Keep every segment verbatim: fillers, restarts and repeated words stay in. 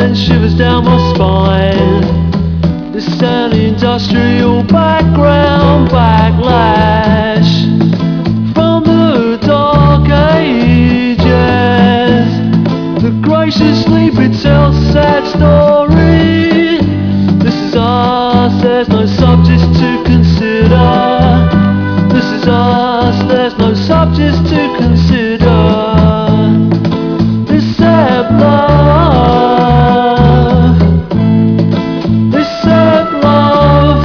sends shivers down my spine. It's an industrial background backlash from the dark ages. The graciously tells a sad story. This is us, there's no subjects to consider. This is us, there's no subjects to consider. This sad love, this sad love,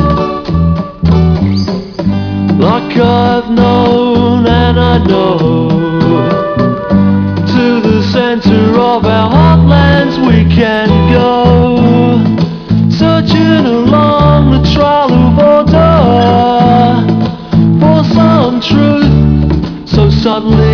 like I've known and I know. To the center of our heartlands we can go, searching along the trail of order for some truth. So suddenly